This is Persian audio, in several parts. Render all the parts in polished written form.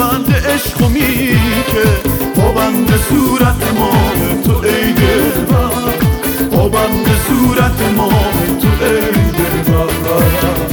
پابند عشق و میکه، پابند صورت ماه تو ای دلبر، پابند صورت ماه تو ای دلبر.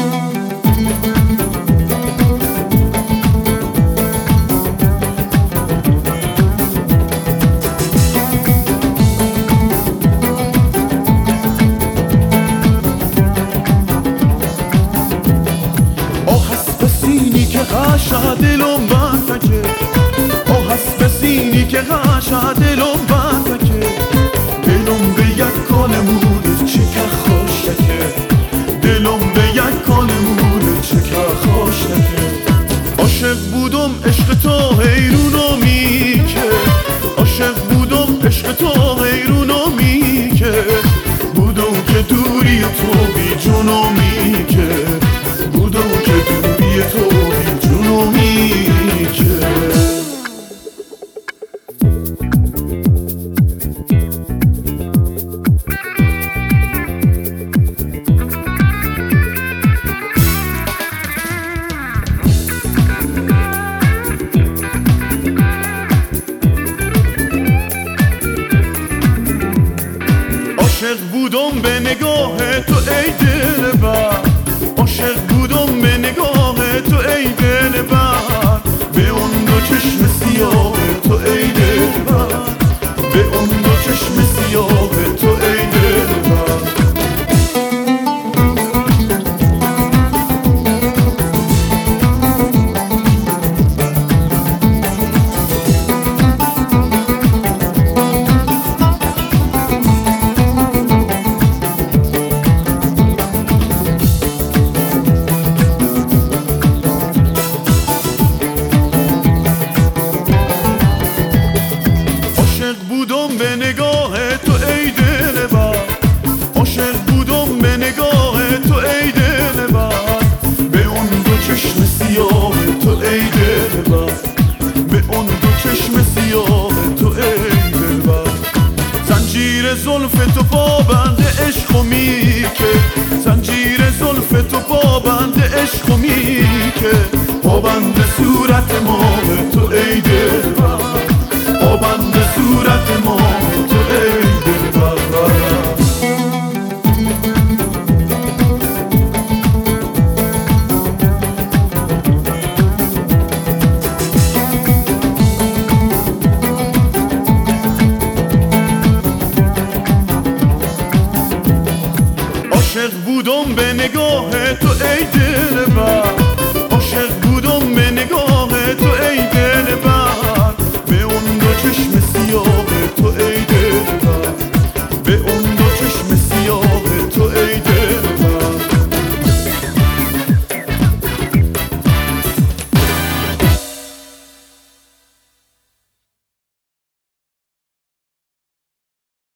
غاشا دلم باتکه، آه هست بسینی که غاشا دلم باتکه، دلم به یک کال موده چه که خوشکه، دلم به یک کال موده چه که خوشکه. عاشق بودم عشق تو حیرونو میکه، عاشق بودم عشق تو حیرونو میکه، بودم که دوری تو بی جونو میکه، بودم که دوری تو بی جونو میکه. عاشق بودم به نگاه تو ای دلبر، عاشق بودم به نگاه تو ای دلبر، به اون دو چشم سیاه تو ای دلبر، به اون دو چشم سیاه تو ای دلبر. عاشق بودم به نگاه تو ای دلبر، عاشق بودم به نگاه تو ای دلبر، به اون دو چشم سیاه تو ای دلبر، به اون دو چشم سیاه تو ای دلبر. زنجیر زلف تو پابند عشق و میکه، زنجیر زلف تو پابند عشق و میکه، پابند صورت ماه تو ای دلبر، پابند صورت ماه تو ای دلبر. عاشق بودم به نگاه تو ای دلبر، عاشق بودم